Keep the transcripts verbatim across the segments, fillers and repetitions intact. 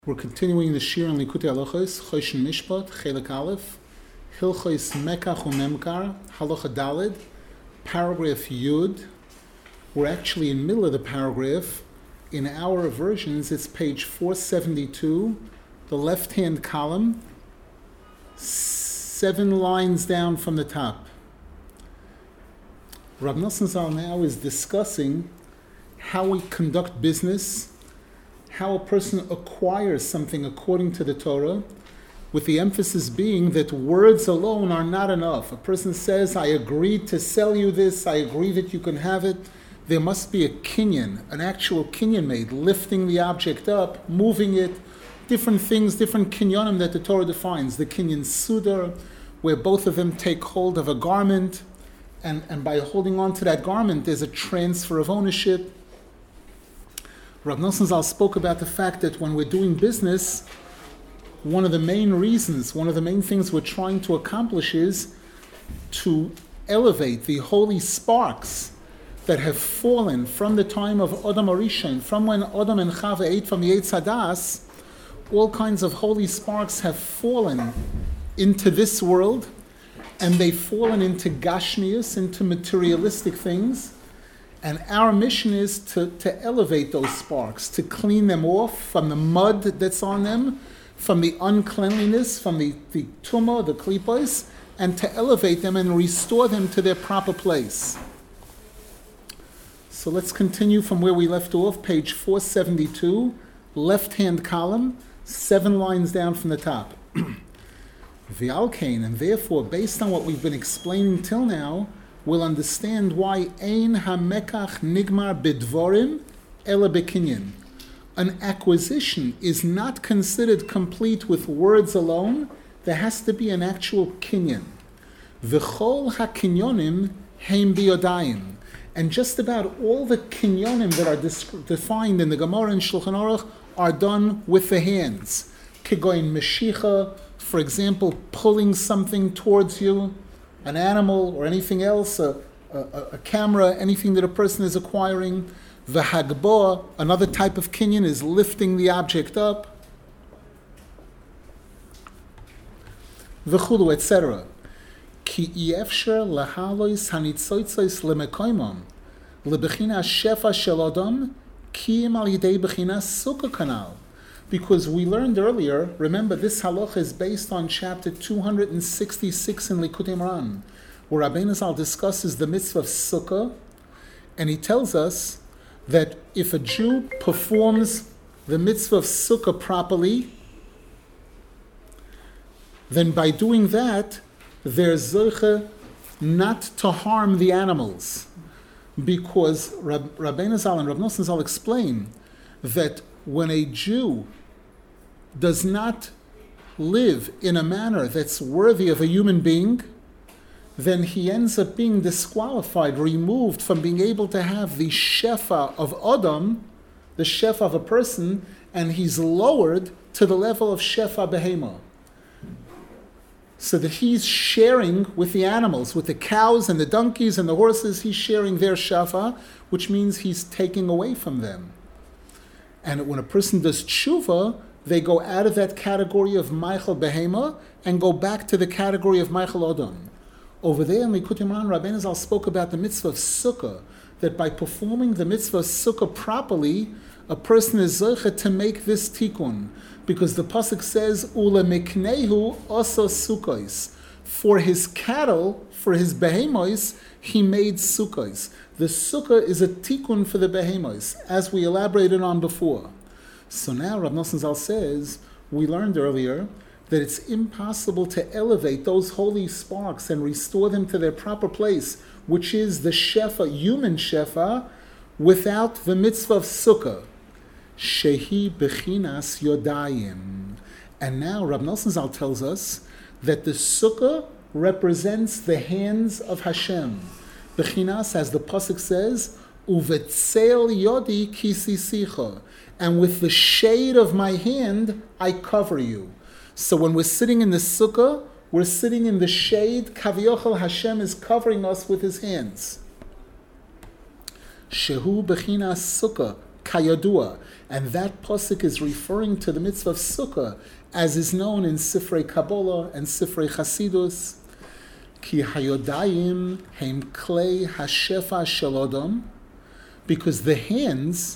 We're continuing the Shir on Likutei Halachos, Choshen Mishpat, Chelek Aleph, Hilchos Mekach uMemkar, Halacha Daled, paragraph Yud. We're actually in the middle of the paragraph. In our versions, it's page four seventy-two, the left-hand column, seven lines down from the top. Rav Nosson Zal now is discussing how we conduct business, how a person acquires something according to the Torah, with the emphasis being that words alone are not enough. A person says, I agree to sell you this, I agree that you can have it. There must be a kinyan, an actual kinyan made, lifting the object up, moving it, different things, different kinyanim that the Torah defines. The kinyan sudar, where both of them take hold of a garment, and, and by holding on to that garment, there's a transfer of ownership. Rav Nosson Zal spoke about the fact that when we're doing business, one of the main reasons, one of the main things we're trying to accomplish is to elevate the holy sparks that have fallen from the time of Adam Arishon, from when Adam and Chava ate from the Eitz Hadas. All kinds of holy sparks have fallen into this world, and they've fallen into Gashmius, into materialistic things. And our mission is to, to elevate those sparks, to clean them off from the mud that's on them, from the uncleanliness, from the, the tumah, the klipos, and to elevate them and restore them to their proper place. So let's continue from where we left off, page four seventy-two, left-hand column, seven lines down from the top. V'alkein, and therefore, based on what we've been explaining till now, we'll understand why ein hamekach nigmar bidvorim ela bekinyan. An acquisition is not considered complete with words alone. There has to be an actual kinyan. V'chol hakinyonim heim biyodayim. And just about all the kinyonim that are defined in the Gemara and Shulchan Aruch are done with the hands. Kegoin meshicha, for example, pulling something towards you, an animal or anything else, a, a, a camera, anything that a person is acquiring. V'hagboa, another type of kinyan, is lifting the object up. V'chulu, et cetera. Ki yefsher lahalois hanitzoitzos lemekoimam lebechina shefa shel adam ki im al yidei bechina sukkah kanal. Because we learned earlier, remember this halacha is based on chapter two hundred sixty-six in Likutei Moharan, where Rabbeinu Zal discusses the mitzvah of sukkah, and he tells us that if a Jew performs the mitzvah of sukkah properly, then by doing that, there's zoche not to harm the animals. Because Rab, Rabbeinu Zal and Rav Nosson Zal explain that when a Jew does not live in a manner that's worthy of a human being, then he ends up being disqualified, removed from being able to have the shefa of Adam, the shefa of a person, and he's lowered to the level of shefa behema. So that he's sharing with the animals, with the cows and the donkeys and the horses, he's sharing their shefa, which means he's taking away from them. And when a person does tshuva, they go out of that category of Michael Behema and go back to the category of Michael Odom. Over there in Likutei Moharan, Rabbeinu Zal spoke about the mitzvah of sukkah, that by performing the mitzvah of sukkah properly, a person is zoche to make this tikkun. Because the pasuk says, Ula miknehu oso sukkos. For his cattle, for his behemos, he made sukkos. The sukkah is a tikkun for the behemos, as we elaborated on before. So now Rav Nosson Zal says, we learned earlier that it's impossible to elevate those holy sparks and restore them to their proper place, which is the shefa, human shefa, without the mitzvah of sukkah. Shehi bechinas yodayim. And now Rav Nosson Zal tells us that the sukkah represents the hands of Hashem. Bechinas, as the pasuk says, uvetzel yodi kisisicha. And with the shade of my hand, I cover you. So when we're sitting in the sukkah, we're sitting in the shade. Kaviochel, Hashem is covering us with his hands. Shehu bechinas sukkah, kayadua. And that pasuk is referring to the mitzvah of Sukkah, as is known in Sifrei Kabbalah and Sifrei Chasidus. Ki hayodayim heim klei hashefa shel Adam, because the hands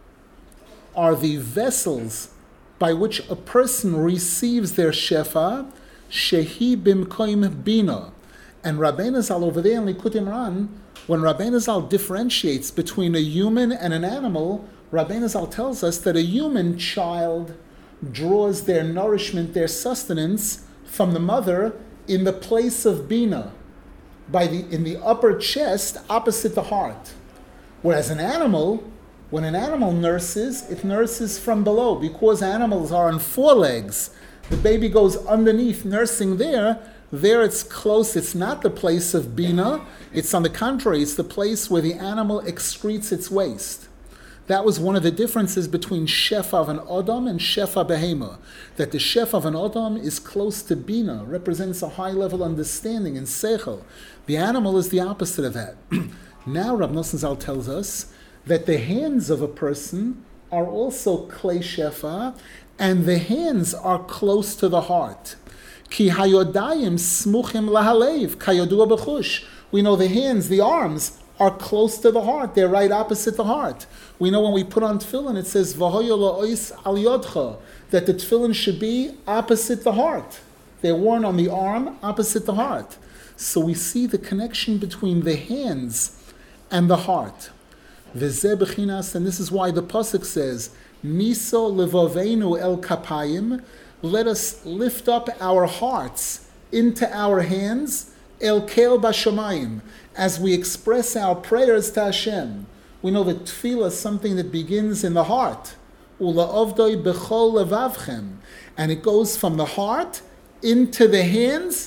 are the vessels by which a person receives their shefa, shehi bimkoim bina. And Rabbeinu Zal over there in Likutei Moharan, when Rabbeinu Zal differentiates between a human and an animal, Rabbeinu Zal tells us that a human child draws their nourishment, their sustenance from the mother in the place of bina, by the in the upper chest opposite the heart. Whereas an animal, when an animal nurses, it nurses from below. Because animals are on four legs, the baby goes underneath nursing there. There it's close, it's not the place of bina, it's on the contrary, it's the place where the animal excretes its waste. That was one of the differences between shefa of an Adam and shefa behema. That the shefa of an Adam is close to bina, represents a high level understanding and seichel. The animal is the opposite of that. Now Rav Nosson Zal tells us that the hands of a person are also klei shefa, and the hands are close to the heart. Ki hayodayim smuchim lahalev kayodua b'chush. We know the hands, the arms, are close to the heart. They're right opposite the heart. We know when we put on tefillin, it says v'hoyo la'ois al yodcha, that the tefillin should be opposite the heart. They're worn on the arm, opposite the heart. So we see the connection between the hands and the heart. V'zeh b'chinas, and this is why the pasuk says, Niso levaveinu el kapayim, let us lift up our hearts into our hands, el kel bashamayim, as we express our prayers to Hashem. We know that tefillah is something that begins in the heart. Ula ovdoi bechol levavchem, and it goes from the heart into the hands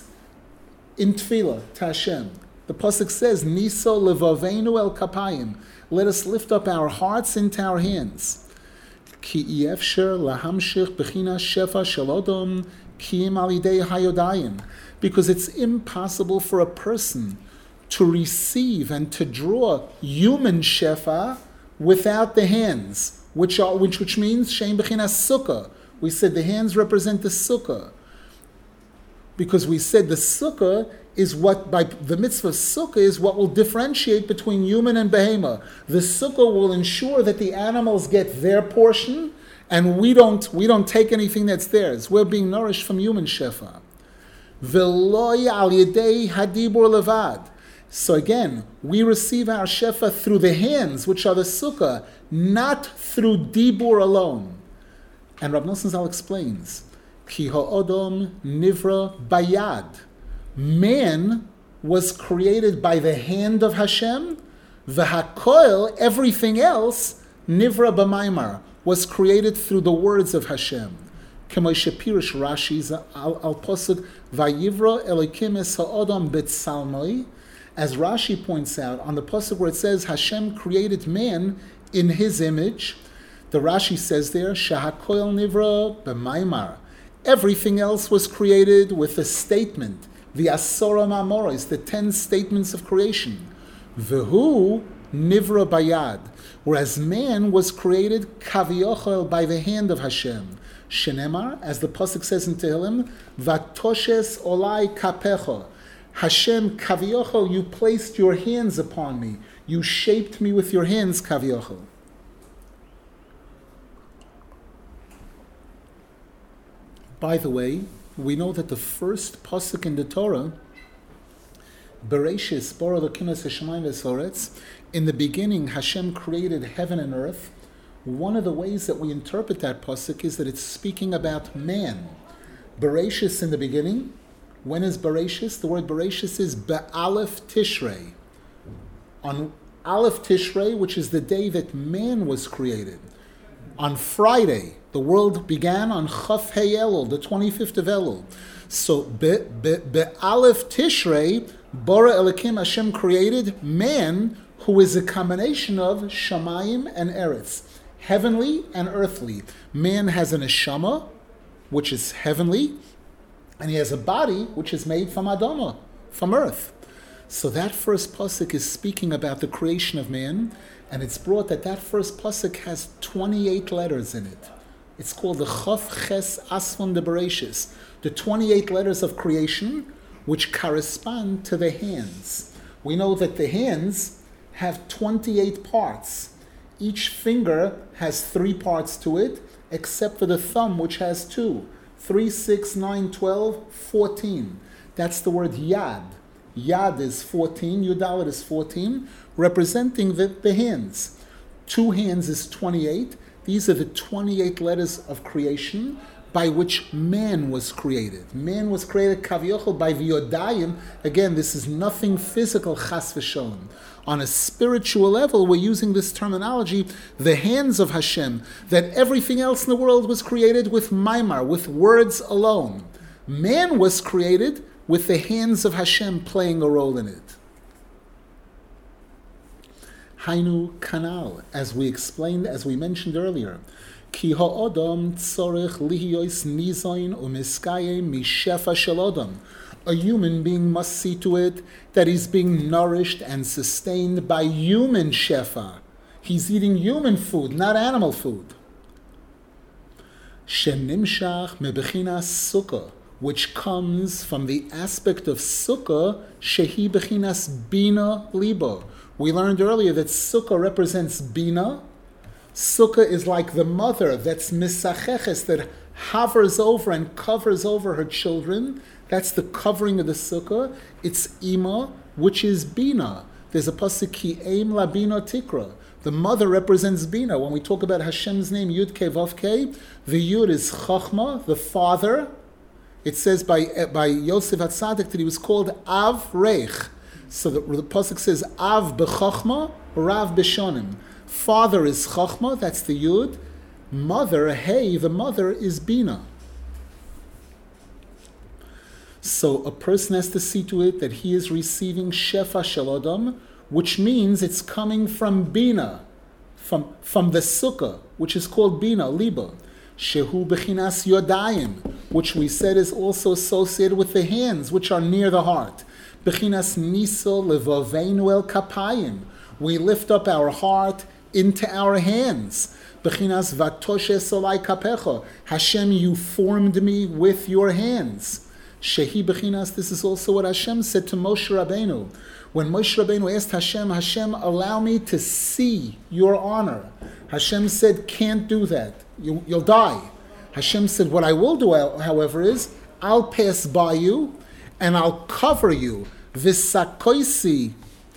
in tefillah to Hashem. The pasuk says, Niso levaveinu el kapayim, let us lift up our hearts into our hands. Ki yefsher lahamshich bechina shefa shel Adam ki im alidei hayodayim, because it's impossible for a person to receive and to draw human shefa without the hands, which are which which means shein bechina sukkah. We said the hands represent the sukkah, because we said the sukkah is what, by the mitzvah sukkah, is what will differentiate between human and behema. The sukkah will ensure that the animals get their portion, and we don't we don't take anything that's theirs. We're being nourished from human shefa. V'lo al yedei hadibur levad. So again, we receive our shefa through the hands, which are the sukkah, not through dibur alone. And Rav Nosson Zal explains, Ki ha'odom nivra bayad. Man was created by the hand of Hashem. V'hakoil, everything else, nivra b'maimar, was created through the words of Hashem. K'moshe Pirish Rashi's al posuk vayivra Elokim es ha'odam b'tzalmoi. As Rashi points out on the pasuk where it says Hashem created man in His image, the Rashi says there shahakoil nivra b'maimar. Everything else was created with a statement, the asora mamoros, the ten statements of creation. V'hu nivra bayad, whereas man was created kaviochel, by the hand of Hashem. Shenemar, as the pasuk says in Tehillim, vatoshes olai kapecha. Hashem kaviochel, you placed your hands upon me. You shaped me with your hands, kaviochel. By the way, we know that the first pasuk in the Torah, Bereshis bara Elokim es hashamayim v'soretz, in the beginning Hashem created heaven and earth. One of the ways that we interpret that pasuk is that it's speaking about man. Bereshis in the beginning. When is Bereshis? The word Bereshis is Be'alef Tishrei. On Aleph Tishrei, which is the day that man was created. On Friday, the world began on Chaf Hei Elul, the twenty-fifth of Elul. So Be'alef Tishrei, Bara Elokim, Hashem created man, who is a combination of Shamayim and Eretz, heavenly and earthly. Man has an neshama, which is heavenly, and he has a body which is made from Adama, from earth. So that first pasuk is speaking about the creation of man, and it's brought that that first pasuk has twenty-eight letters in it. It's called the Chof Ches Asfon de Bereshis, the twenty-eight letters of creation, which correspond to the hands. We know that the hands have twenty-eight parts. Each finger has three parts to it, except for the thumb, which has two. Three, six, nine, twelve, fourteen. That's the word yad. Yad is fourteen, Yudalit is fourteen, representing the, the hands. Two hands is twenty-eight. These are the twenty-eight letters of creation by which man was created. Man was created kavyochel by v'yodayim. Again, this is nothing physical, chas v'sholem. On a spiritual level, we're using this terminology, the hands of Hashem, that everything else in the world was created with maimar, with words alone. Man was created with the hands of Hashem playing a role in it. Hainu kanal, as we explained, as we mentioned earlier, ki ha'odam tzorech lihiyos nizayin u'miskayim mishefa shel odam. A human being must see to it that he's being nourished and sustained by human shefa. He's eating human food, not animal food. Shenimshach mebechinas sukkah, which comes from the aspect of sukkah, shehi bechinas bina libo. We learned earlier that sukkah represents bina. Sukkah is like the mother that's misacheches, that hovers over and covers over her children. That's the covering of the sukkah. It's ima, which is bina. There's a pasuk ki aim la bina tikra. The mother represents bina. When we talk about Hashem's name, Yud Kei Vav Kei, the Yud is chachma, the father. It says by by Yosef HaTzadik that he was called Av Reich. So the, the pasuk says Av b'chachma, Rav b'shonim. Father is chachma, that's the Yud. Mother, hey, the mother is bina. So a person has to see to it that he is receiving shefa shel adam, which means it's coming from bina, from, from the sukkah, which is called bina, liba. Shehu bechinas yodayim, which we said is also associated with the hands, which are near the heart. Bechinas nisa levaveinu el kapayim. We lift up our heart into our hands. Bechinas vatoshes olai kapecha. Hashem, you formed me with your hands. Shehi bechinas, this is also what Hashem said to Moshe Rabbeinu. When Moshe Rabbeinu asked Hashem, Hashem, allow me to see your honor. Hashem said, can't do that. You, you'll die. Hashem said, what I will do, however, is I'll pass by you and I'll cover you. Visakoisi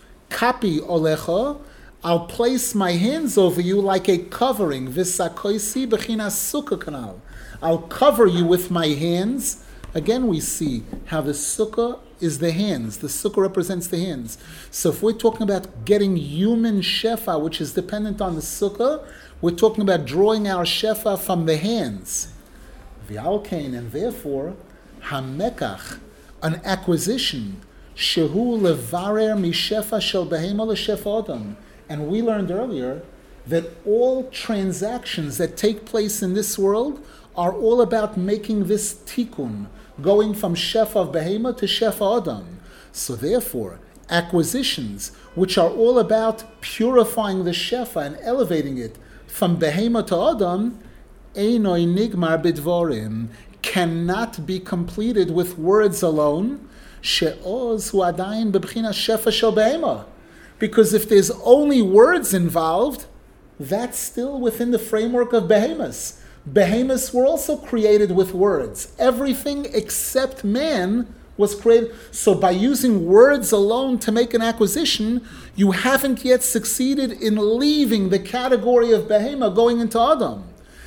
kapi olecha. I'll place my hands over you like a covering. Visakoisi bechinas sukkah kanal. I'll cover you with my hands. Again, we see how the sukkah is the hands. The sukkah represents the hands. So if we're talking about getting human shefa, which is dependent on the sukkah, we're talking about drawing our shefa from the hands. V'alkein, and therefore, hamekach, an acquisition, shehu levarer mishefa shel behema l'shefa adam. And we learned earlier that all transactions that take place in this world are all about making this tikkun, going from shefa of behema to shefa adam. So therefore, acquisitions, which are all about purifying the shefa and elevating it from behema to adam, einoi nigmar bidvorim, cannot be completed with words alone, she'oz hu adayin bebchinas shefa shel behema. Because if there's only words involved, that's still within the framework of behemoths. Behemoths were also created with words. Everything except man was created. So by using words alone to make an acquisition, you haven't yet succeeded in leaving the category of behema going into Adam.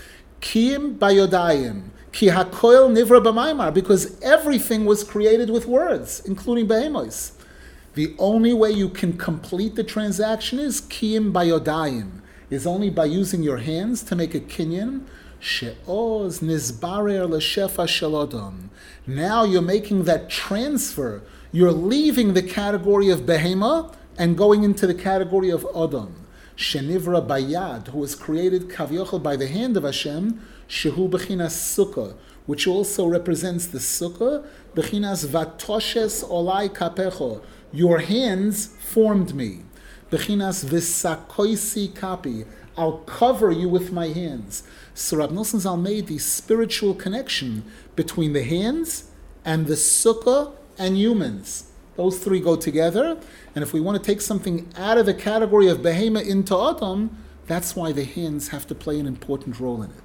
Kim bayodayim, ki hakoil nivra b'maimar, because everything was created with words, including behemoths. The only way you can complete the transaction is kiyim bayodayim, is only by using your hands to make a kinyan. She'oz nizbarer l'shefa shel adam. Now you're making that transfer. You're leaving the category of behema and going into the category of adam. Shenivra bayad, who was created kavyochel by the hand of Hashem, shehu bechinas sukkah, which also represents the sukkah, bechinas vatoshes olai kapecho, Your hands formed me. Bechinas v'sakoisi kapi. I'll cover you with my hands. So Rab Nosson Zal made the spiritual connection between the hands and the sukkah and humans. Those three go together. And if we want to take something out of the category of behema into Adam, that's why the hands have to play an important role in it.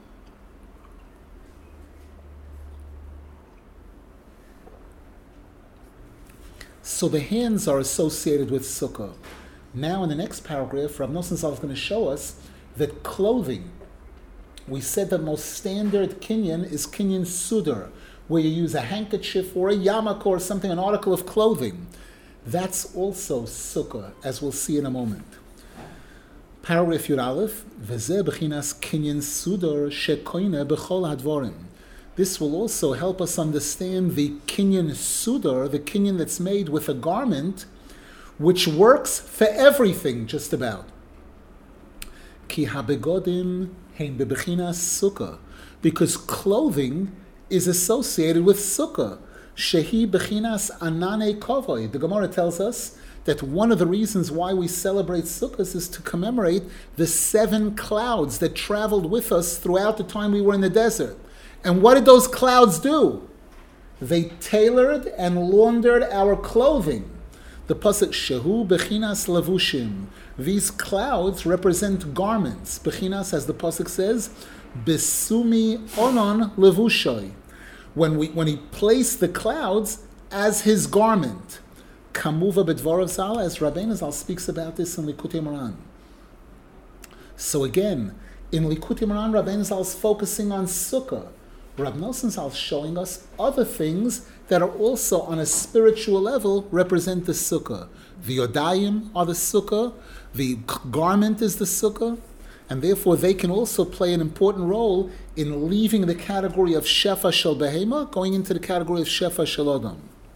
So the hands are associated with sukkah. Now in the next paragraph, Rav Nosson Zal is going to show us that clothing, we said the most standard kinyan is kinyan sudar, where you use a handkerchief or a yarmulke or something, an article of clothing. That's also sukkah, as we'll see in a moment. Paragraph Yud Aleph, V'zeh b'chinas kinyan sudar shekoine b'chol hadvorim. This will also help us understand the kinyan sudar, the kinyan that's made with a garment, which works for everything, just about. Ki habegodim hein bebechinas sukkah, because clothing is associated with sukkah. Shehi bechinas anane kovoi. The Gemara tells us that one of the reasons why we celebrate Sukkot is to commemorate the seven clouds that traveled with us throughout the time we were in the desert. And what did those clouds do? They tailored and laundered our clothing. The pasuk shehu bechinas levushim. These clouds represent garments. Bechinas, as the pasuk says, besumi onon levushay. When we when he placed the clouds as his garment. Kamuva b'dvarav Zal, as Rabbeinu Zal speaks about this in Likutei Moran. So again, in Likutei Moran, Rabbeinu Zal is focusing on sukkah. Rab Nosson Zal is showing us other things that are also on a spiritual level represent the sukkah. The yodayim are the sukkah, the garment is the sukkah, and therefore they can also play an important role in leaving the category of shefa shel behema, going into the category of shefa shel adam.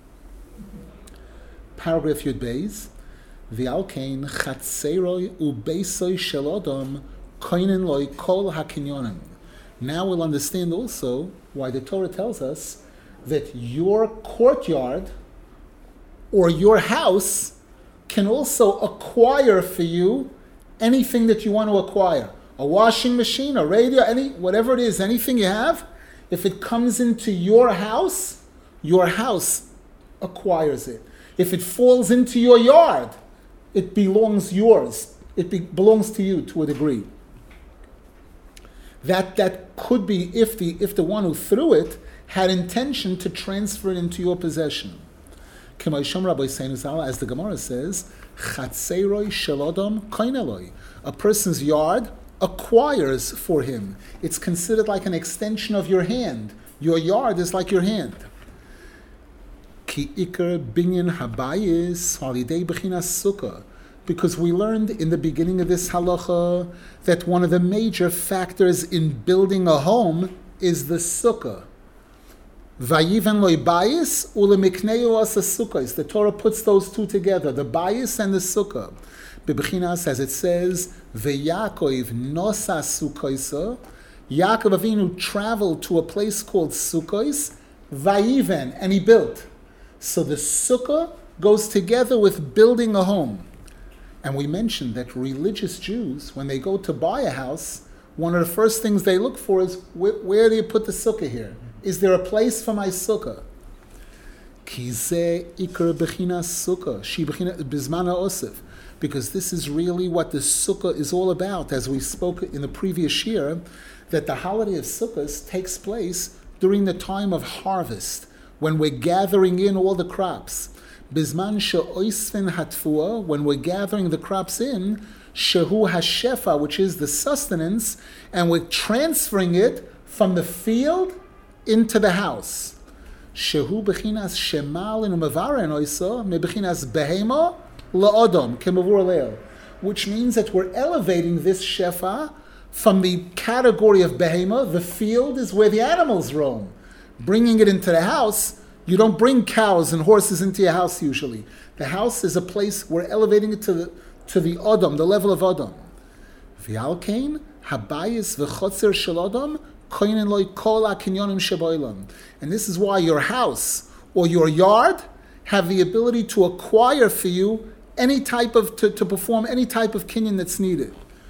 Paragraph Yud Beis, V'alkein chatseroi ubeisoi shel adam koinen loi kol hakinyonim. Now we'll understand also why the Torah tells us that your courtyard or your house can also acquire for you anything that you want to acquire. A washing machine, a radio, any whatever it is, anything you have, if it comes into your house, your house acquires it. If it falls into your yard, it belongs yours. It be, belongs to you to a degree. That that could be if the if the one who threw it had intention to transfer it into your possession. As the Gemara says, Chatseroi shel adam koineloi. A person's yard acquires for him. It's considered like an extension of your hand. Your yard is like your hand. Ki ikar binyan habayis halidei bechinas sukkah. Because we learned in the beginning of this halacha that one of the major factors in building a home is the sukkah. Vayiven loy bayis ulemikneu asa sukkahs. The Torah puts those two together, the bayis and the sukkah. Bebechinas, as it says, veYaakov nosa sukkahsa. Yaakov Avinu traveled to a place called Sukkos, vayiven, and he built. So the sukkah goes together with building a home. And we mentioned that religious Jews, when they go to buy a house, one of the first things they look for is, where, where do you put the sukkah here? Is there a place for my sukkah? Because this is really what the sukkah is all about, as we spoke in the previous year, that the holiday of Sukkot takes place during the time of harvest, when we're gathering in all the crops. Bizman she'oisven hatfua, when we're gathering the crops in, shehu hashefa, which is the sustenance, and we're transferring it from the field into the house. Shehu bechinas shemal in umavaren oisa me bechinas behema laodom kemavur leil, which means that we're elevating this shefa from the category of behema. The field is where the animals roam. Bringing it into the house. You don't bring cows and horses into your house usually. The house is a place, we're elevating it to the to the Odom, the level of Odom. V'alkein habayis v'chotzer shel Odom koinen loy kol hakinyonim sheboilam. And this is why your house or your yard have the ability to acquire for you any type of, to, to perform any type of kinyan that's needed.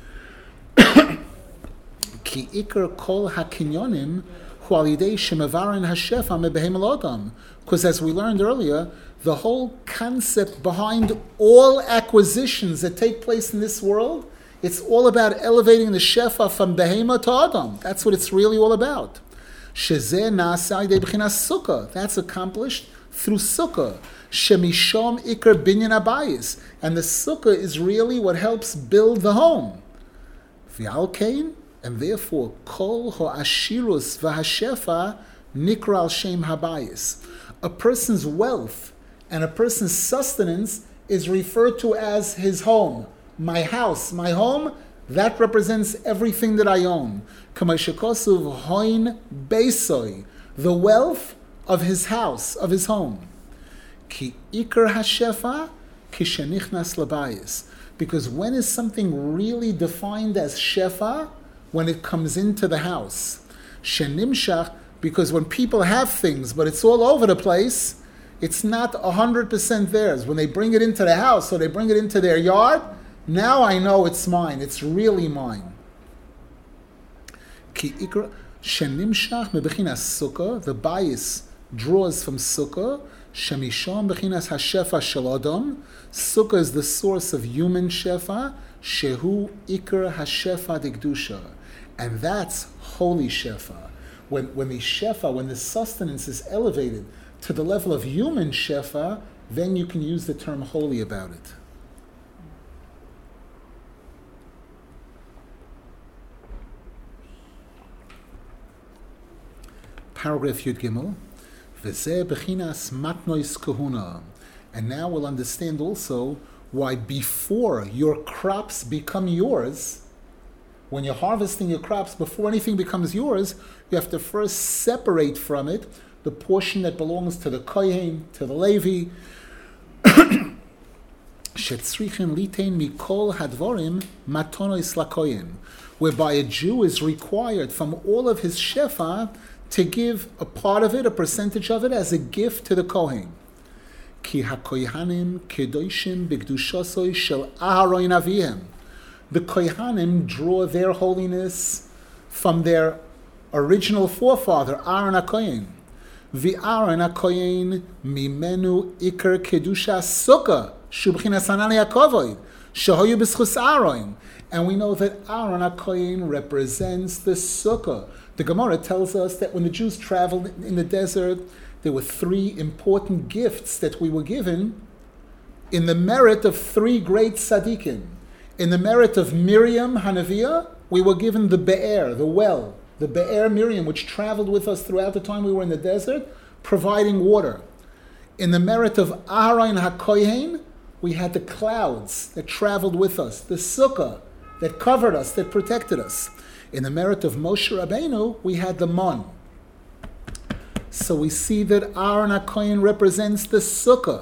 Ki ikar kol hakinyonim hu al yidei shemavarin hashefa mebehem elodam. Because as we learned earlier, the whole concept behind all acquisitions that take place in this world, it's all about elevating the shefa from behema to adam. That's what it's really all about. Shezeh na'aseh al yidei b'chinas sukkah. That's accomplished through sukkah. Shemishom ikar binyan abayis. And the sukkah is really what helps build the home. V'al kein, and therefore, kol ha'ashirus v'hashefa nikra al shem habayis. A person's wealth and a person's sustenance is referred to as his home. My house, my home, that represents everything that I own. Kamashikosuv hoin beisoi, the wealth of his house, of his home. Ki ikar hashefa kishenichnas labayis. Because when is something really defined as shefa? When it comes into the house. Shenimshach, because when people have things, but it's all over the place, it's not one hundred percent theirs. When they bring it into the house or they bring it into their yard, now I know it's mine. It's really mine. Ki ikra shenimshach mebechinas sukkah, the bias draws from sukkah. Shemisham bechinas hashefa shel adam. Sukkah is the source of human shefa. Shehu ikar hashefa dikdusha, and that's holy shefa. When when the shefa, when the sustenance is elevated to the level of human shefa, then you can use the term holy about it. Paragraph Yud Gimel. V'zeh bechinas matnois kahuna. And now we'll understand also why before your crops become yours, when you're harvesting your crops, before anything becomes yours, you have to first separate from it the portion that belongs to the Kohen, to the Levi. Shetzrichen litein mikol hadvorim matonos lakohen, whereby a Jew is required from all of his shefa to give a part of it, a percentage of it, as a gift to the Kohen. Ki hakohanim kedoshim b'kedushasoi shel Aharon avihem. The Kohanim draw their holiness from their original forefather, Aaron HaKohen. V'Aaron HaKohen mimenu ikar kedusha sukkah shubchinas hanani hakavod shehoyu b'schus Aaron. And we know that Aaron HaKohen represents the sukkah. The Gemara tells us that when the Jews traveled in the desert, there were three important gifts that we were given in the merit of three great tzaddikim. In the merit of Miriam Hanaviah, we were given the Be'er, the well, the Be'er Miriam, which traveled with us throughout the time we were in the desert, providing water. In the merit of Aharon HaKohen, we had the clouds that traveled with us, the sukkah that covered us, that protected us. In the merit of Moshe Rabbeinu, we had the mon. So we see that Aaron HaKohen represents the sukkah.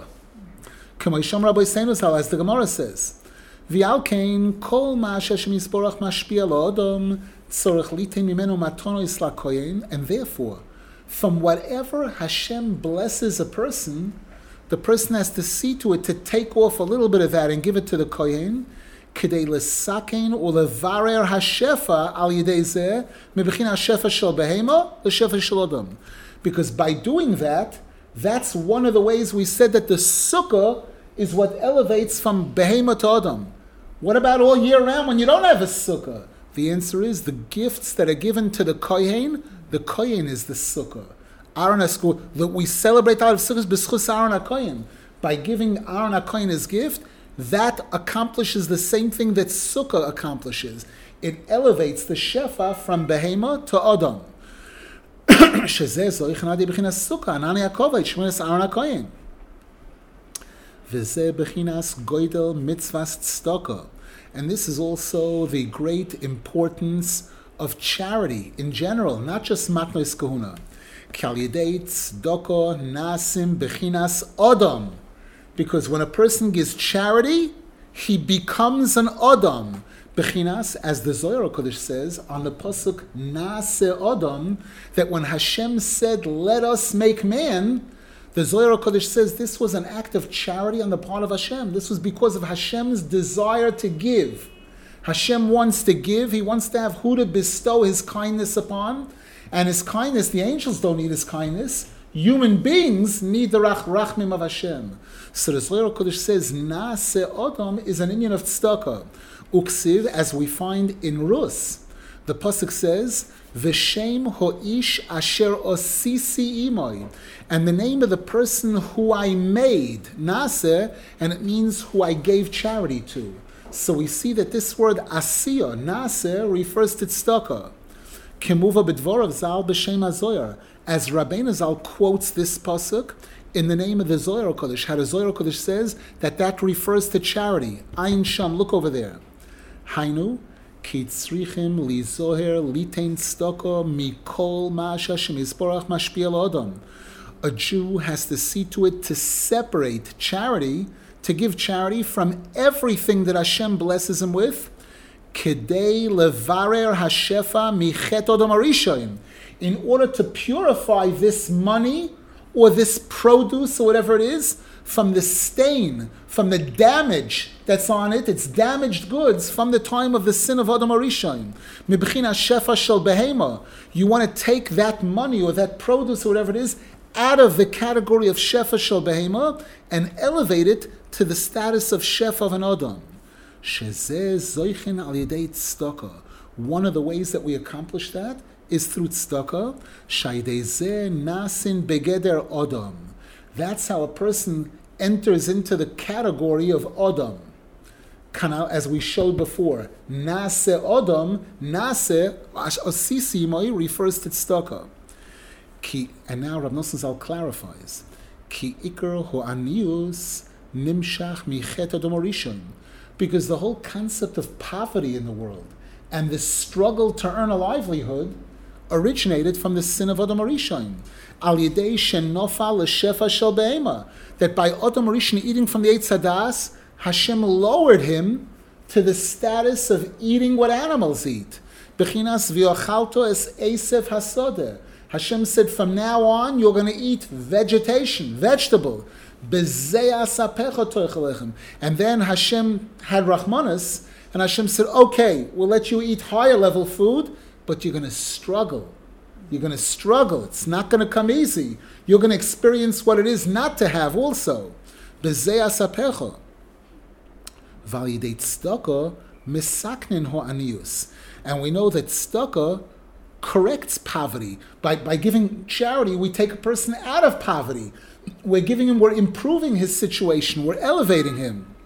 As the Gemara says, V'alkein kol ma sheshem yisborach mashpia la'odom tzorech litein mimenu matonos lakohen. And therefore, from whatever Hashem blesses a person, the person has to see to it to take off a little bit of that and give it to the kohen, k'dei lesakein ulevarer hashefa al yidei zeh mebechin hashefa shel behema l'shefa shel adam. Because by doing that, that's one of the ways we said that the sukkah is what elevates from behema to adam. What about all year round when you don't have a sukkah? The answer is the gifts that are given to the kohen, the kohen is the sukkah. Aaron HaSchool, that we celebrate out of sukkahs b'schus Aaron HaKohen. By giving Aaron HaKohen his gift, that accomplishes the same thing that sukkah accomplishes. It elevates the shefa from behema to adam. Shezeh zoich nadi b'chinas sukkah, anani hakovah, shmones Aaron HaKohen. V'zeh b'chinas goydel mitzvahs tzedakah. And this is also the great importance of charity in general, not just matnos kahuna. K'al yidei tzedakah nasim b'chinas adam. Because when a person gives charity, he becomes an adam. B'chinas, as the Zohar HaKodesh says on the pasuk Naaseh Adam, that when Hashem said, "Let us make man," The Zohar HaKadosh says this was an act of charity on the part of Hashem. This was because of Hashem's desire to give. Hashem wants to give. He wants to have who to bestow His kindness upon. And His kindness, the angels don't need His kindness. Human beings need the rach, rachmim of Hashem. So the Zohar HaKadosh says, Naaseh Odom is an Inyan of tzedakah. Uksiv, as we find in Rus, the pasuk says, V'shem ho'ish asher osisi imoy, and the name of the person who I made, Naaseh, and it means who I gave charity to. So we see that this word asiya, Naaseh, refers to tzedakah. Kemuva b'dvorav zal b'shem hazoyar, as Rabbeinu Zal quotes this pasuk in the name of the Zohar HaKadosh. How the Zohar HaKadosh says that that refers to charity. Ayin Sham, look over there. Hainu, ki tzrichim li zoher litein tzedakah mikol ma'asha shemizborach mashpia l'odam. A Jew has to see to it to separate charity, to give charity from everything that Hashem blesses him with, kedei levarer hashefa michet odam arishayin, in order to purify this money or this produce or whatever it is from the stain, from the damage that's on it. It's damaged goods from the time of the sin of Adam Arishain. Mibchina shefa shel behema. You want to take that money or that produce or whatever it is out of the category of shefa shel behema and elevate it to the status of shefa of an Adam. Shezeh zoichin al yedei tzedakah. One of the ways that we accomplish that is through tzedakah. Shaydezeh nasin begeder Adam. That's how a person enters into the category of Adam. As we showed before, Nase Adam, Nase Osisi Moi refers to tzedakah. Ki, and now Rav Nosson Zal clarifies, Ki ikar ho'anius nimshach michet Adam Rishon, because the whole concept of poverty in the world and the struggle to earn a livelihood originated from the sin of Adam Rishon. Al yedei shenofal l'shefa shel behema, that by Adam Rishon eating from the Eitz Hadas, Hashem lowered him to the status of eating what animals eat. Bechinas v'yochalto es esev hasodeh. Hashem said, from now on, you're going to eat vegetation, vegetable. Bezeh asapecha toichelechem. And then Hashem had Rahmanas, and Hashem said, okay, we'll let you eat higher level food, but you're going to struggle. You're going to struggle. It's not going to come easy. You're going to experience what it is not to have also. Bezeh asapecha. Validate tzedakah misaknin ho'anius. And we know that tzedakah corrects poverty. By, by giving charity, we take a person out of poverty. We're giving him, we're improving his situation, we're elevating him.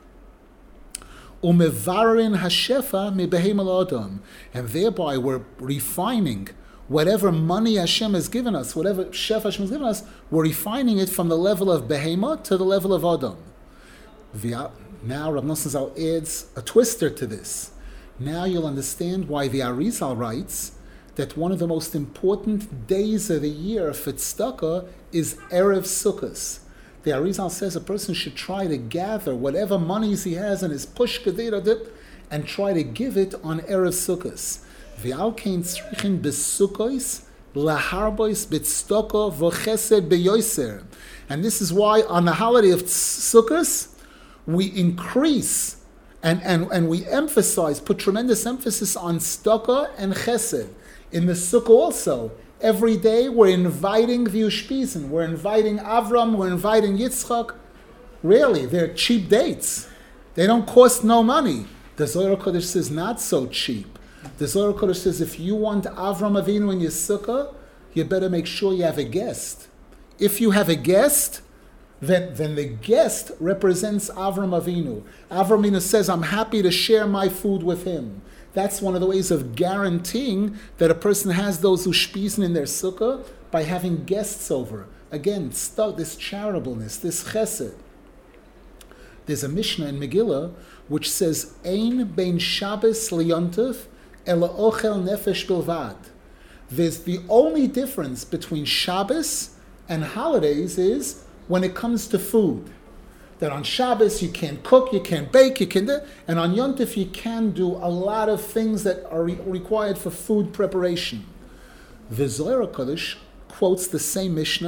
Umevarin hashefa mibehema l'adam. And thereby we're refining whatever money Hashem has given us, whatever shefa Hashem has given us, we're refining it from the level of behema to the level of adam. Now Rav Nosson Zal adds a twister to this. Now you'll understand why the Arizal writes that one of the most important days of the year for tzedakah is Erev Sukkos. The Arizal says a person should try to gather whatever monies he has in his push kedira and try to give it on Erev Sukkos. V'al kein tzrichin b'sukkos laharbois b'tzedakah v'chesed b'yoser. And this is why on the holiday of Sukkos, we increase and, and, and we emphasize, put tremendous emphasis on tzedakah and chesed. In the sukkah also, every day we're inviting the Ushpizin, we're inviting Avram, we're inviting Yitzchak. Really, they're cheap dates. They don't cost no money. The Zohar HaKadosh says not so cheap. The Zohar HaKadosh says if you want Avram Avinu in your sukkah, you better make sure you have a guest. If you have a guest, Then, then the guest represents Avram Avinu. Avram Avinu says, I'm happy to share my food with him. That's one of the ways of guaranteeing that a person has those who shpisen in their sukkah by having guests over. Again, this charitableness, this chesed. There's a Mishnah in Megillah which says, Ein bein Shabbos liyontif ela ochel nefesh bilvad. There's the only difference between Shabbos and holidays is when it comes to food. That on Shabbos you can't cook, you can't bake, you can do, and on Yom Tov you can do a lot of things that are re- required for food preparation. The Zohar HaKadosh quotes the same Mishnah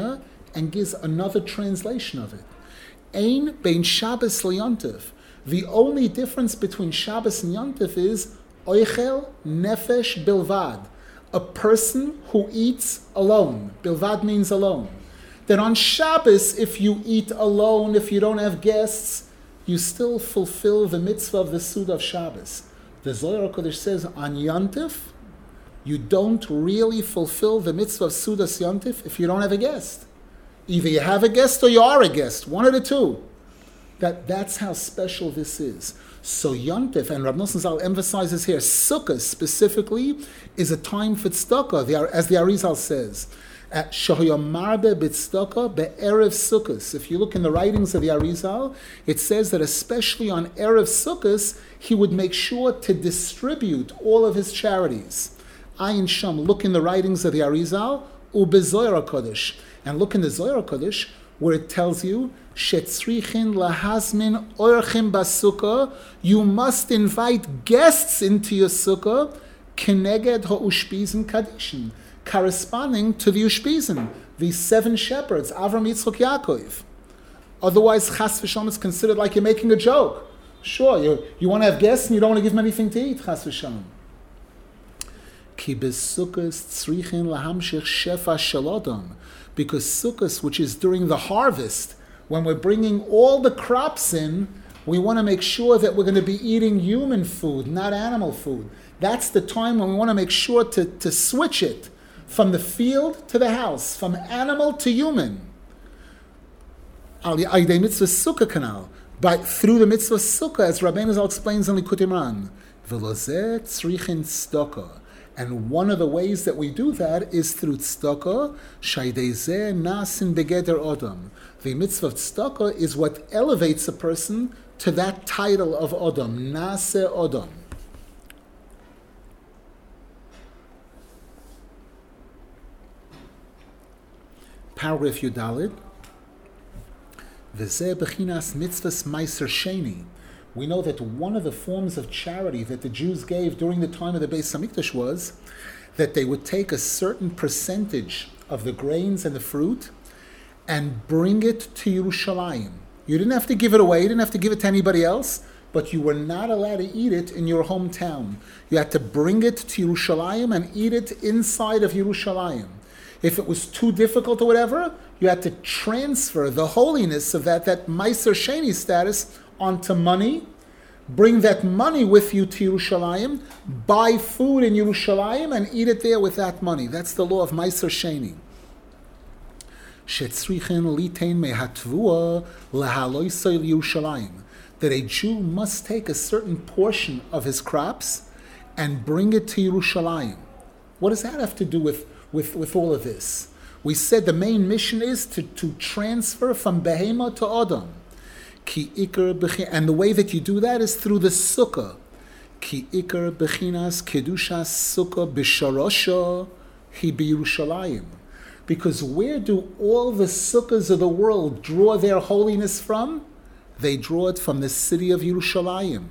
and gives another translation of it. Ein bein Shabbos liyontif. The only difference between Shabbos and Yontif is oichel nefesh bilvad, a person who eats alone. Bilvad means alone. Then on Shabbos, if you eat alone, if you don't have guests, you still fulfill the mitzvah of the Suda of Shabbos. The Zohar HaKadosh says on Yontif, you don't really fulfill the mitzvah of Sudas Yontif if you don't have a guest. Either you have a guest or you are a guest, one of the two. That, that's how special this is. So Yontif, and Rav Nosson Zal emphasizes here, Sukkot specifically is a time for tzedakah, as the Arizal says. At Shohoyomarbe b'tzedakah be'erev Sukkos. If you look in the writings of the Arizal, it says that especially on Erev Sukkos, he would make sure to distribute all of his charities. Ayin Sham, look in the writings of the Arizal, u'bezoyer HaKadosh. And look in the Zohar HaKadosh, where it tells you, shetzrichin lahazmin orchim basukah, you must invite guests into your sukkah, keneged ha'ushpizin kadishin, corresponding to the ushpizin, the seven shepherds, Avram, Yitzchak, Yaakov. Otherwise, chas v'shalom is considered like you're making a joke. Sure, you, you want to have guests and you don't want to give them anything to eat, chas v'shalom. Ki besukkos tzrichin lahamshich shefa shalodom, because Sukkot, which is during the harvest, when we're bringing all the crops in, we want to make sure that we're going to be eating human food, not animal food. That's the time when we want to make sure to, to switch it from the field to the house, from animal to human. Al Yidei mitzvah sukkah canal, but through the mitzvah sukkah, as Rabbeinu Zal explains in Likutei Moharan, v'lozeh tzrichin tzedakah. And one of the ways that we do that is through tzedakah, shaydezeh nasin begeder odom. The mitzvah of tzedakah is what elevates a person to that title of odom, nase odom. Paragraph Yudalid. V'zeh bechinas mitzvahs meiser sheni. We know that one of the forms of charity that the Jews gave during the time of the Beis Hamikdash was that they would take a certain percentage of the grains and the fruit and bring it to Yerushalayim. You didn't have to give it away, you didn't have to give it to anybody else, but you were not allowed to eat it in your hometown. You had to bring it to Yerushalayim and eat it inside of Yerushalayim. If it was too difficult or whatever, you had to transfer the holiness of that, that Meiser Sheni status onto money, bring that money with you to Yerushalayim, buy food in Yerushalayim, and eat it there with that money. That's the law of Meiser Sheni. Shetzrichin litein mehatvua lahaloisay Yerushalayim. That a Jew must take a certain portion of his crops and bring it to Yerushalayim. What does that have to do with, with, with all of this? We said the main mission is to, to transfer from Behema to Adam. Ki ikar and the way that you do that is through the sukkah. Ki ikar bechinas kedushas sukkah b'sharosha hi b'Yerushalayim. Because where do all the sukkahs of the world draw their holiness from? They draw it from the city of Yerushalayim.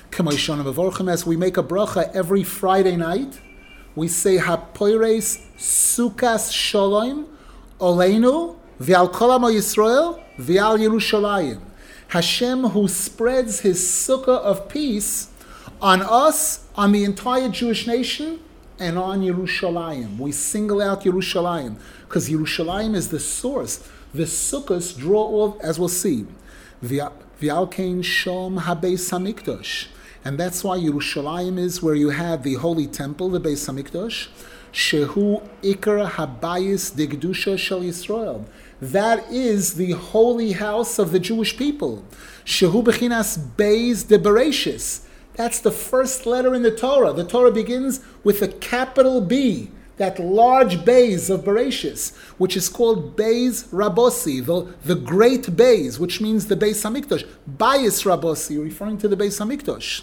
As we make a bracha every Friday night, we say Hapoires Sukas Shalom Oleinu V'al Kol Amo Yisrael V'al Yerushalayim. Hashem, who spreads his sukkah of peace on us, on the entire Jewish nation, and on Yerushalayim. We single out Yerushalayim because Yerushalayim is the source. The sukkahs draw all, as we'll see, V'al Kein Shom HaBeis HaMikdash. And that's why Yerushalayim is where you have the Holy Temple, the Beis HaMikdash, Shehu Ikar Habayis Digdusha Shel Yisrael. That is the holy house of the Jewish people. Shehu Bechinas Beis de Bereshis. That's the first letter in the Torah. The Torah begins with a capital B, that large Beis of Bereshis, which is called Beis Rabosi, the, the great Beis, which means the Beis HaMikdash. Bayis Rabosi, referring to the Beis HaMikdash.